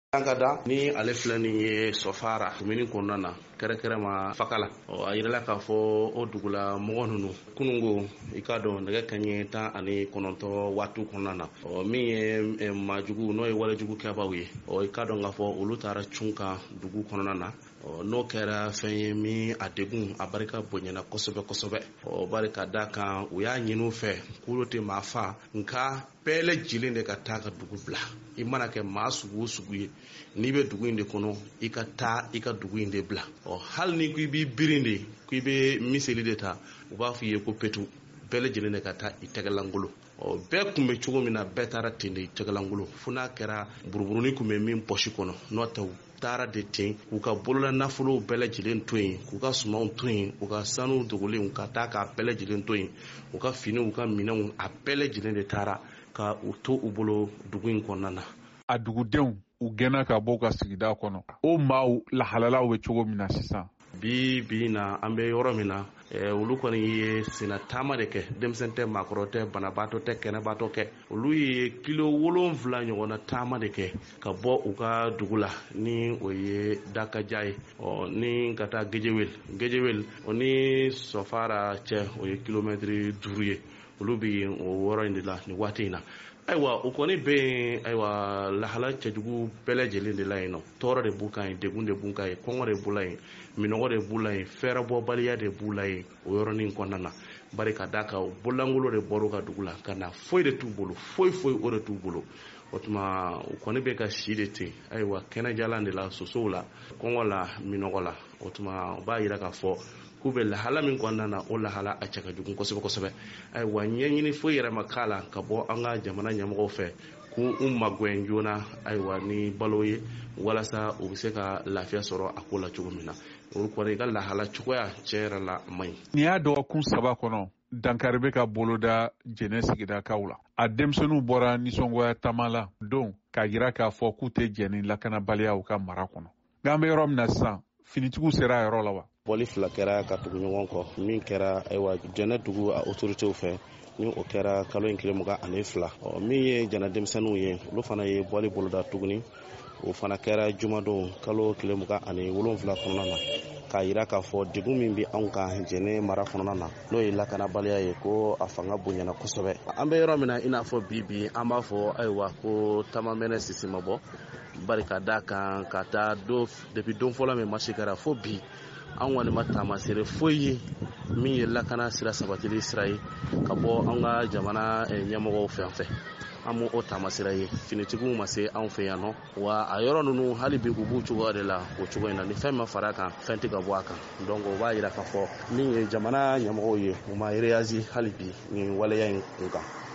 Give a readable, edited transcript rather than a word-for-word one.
Angada ni ale filɛ nin ye Sofara komini kɔnɔna na kɛrɛkɛrɛma Fakala a yirala k'a fɔ o dugula mɔgɔ ninnu kunungo i k'a dɔn nɛgɛ kanɲɛ 19 waati kɔnɔna na min ye maajugu n'o ye walejugu kɛbaaw ye i k'a dɔn k'a fɔ olu taara cun kan dugu kɔnɔna na n'o kɛra fɛn ye min a degun a barika bonyana kosɛbɛ kosɛbɛ bari ka da kan u y'a ɲini fɛ k'olu tɛ maa fa nka bɛɛ lajɛlen de ka taa ka dugu bila i mana kɛ maa sugu o sugu ye n'i bɛ dugu in de kɔnɔ i ka taa i ka dugu in de bila hali ni ko i b'i birin de ko i bɛ miseli de ta u b'a fɔ i ye ko petu bɛɛ lajɛlen de ka taa i tɛgɛlankolo bɛɛ kun bɛ cogo min na bɛɛ taara ten de i tɛgɛlankolo fo n'a kɛra buruburunin kun bɛ min pɔsi kɔnɔ n'o tɛ u taara de ten k'u ka bolola nafolow bɛɛ lajɛlen to yen k'u ka sumanw to yen u ka sanu dogolenw ka taa k'a bɛɛ lajɛlen to yen u ka finiw u ka minɛnw a bɛɛ lajɛlen de taara ka u to u bolo dugu in kɔnɔna na a dugudenw u gɛnna ka bɔ ka sigida kɔnɔ o maaw lahalalaw bɛ cogo min na sisan bi na an bɛ yɔrɔ min na olu kɔni ye sena taama de kɛ denmisɛn tɛ maakɔrɔ tɛ banabaatɔ tɛ kɛnɛbaatɔ kɛ olu ye kilo 7 ɲɔgɔnna taama de kɛ ka bɔ u ka dugu la ni o ye Dakaja ye ni ka taa Gejewel o ni Sofara cɛ o ye kilomɛtiri 5 ye olu bɛ o yɔrɔ in de la ni waati in na ayiwa o kɔni bɛ yen ayiwa lahala cɛjugu bɛɛ lajɛlen de la yen nɔ tɔɔrɔ de b'u kan yen degun de b'u kan yen kɔngɔ de b'u la yen minɔgɔ de b'u la yen fɛɛrɛbɔbaliya de b'u la yen o yɔrɔnin kɔnɔna na bari ka da kan bololankolon de bɔr'u ka dugu la ka na foyi de t'u bolo foyi o de t'u bolo o tuma o kɔni bɛ ka si de ten ayiwa kɛnɛjalan de la sosow la kɔngɔ la minɔgɔ la o tuma o b'a yira k'a fɔ k'u bɛ lahala min kɔnɔna na o lahala a cɛ ka jugu kosɛbɛ ayiwa ɲɛɲini foyi yɛrɛ ma k'a la ka bɔ an ka jamana ɲɛmɔgɔw fɛ k'u magwɛn joona ayiwa ni balo ye walasa u bɛ se ka lafiya sɔrɔ a ko la cogo min na olu kɔni ka lahala cogoya cɛ yɛrɛ la a man ɲi. Nin y'a dɔgɔkun 3 kɔnɔ dankari bɛ ka boloda jɛnɛ sigidakaw la a denmisɛnninw bɔra nisɔngoya taama la don k'a jira k'a fɔ k'u tɛ jɛn ni lakanabaliya u ka mara kɔnɔ nka an bɛ yɔrɔ min na sisan finitigiw sera a yɔrɔ la wa. Bɔli fila kɛra ka tugu ɲɔgɔn kɔ min kɛra ayiwa jɛnɛ dugu a autoritew fɛ ni o kɛra kalo in tile 22 min ye jɛnɛ denmisɛnninw ye olu fana ye bɔli boloda tuguni o fana kɛra jumadon kalo tile 27 kɔnɔna na k'a yira k'a fɔ degun min bɛ anw kan jɛnɛ mara kɔnɔna na n'o ye lakanabaliya ye ko a fanga bonyana kosɛbɛ an bɛ yɔrɔ min na i n'a fɔ bi an b'a fɔ ayiwa ko taamamɛnɛ sisi ma bɔ bari ka da kan ka taa depuis don fɔlɔ min marché kɛra fo bi an kɔni ma taamasere foyi ye min ye lakana sira sabatili sira ye ka bɔ an ka jamana ɲɛmɔgɔw fɛ an m'o taamasira ye finitigiw ma se anw fɛ yan nɔ wa a yɔrɔ ninnu hali bi u b'u cogoya de la o cogo in na ni fɛn ma fara kan fɛn tɛ ka bɔ a kan donc o b'a yira k'a fɔ min ye jamana ɲɛmɔgɔw ye u ma réagi hali bi nin waleya in kun kan.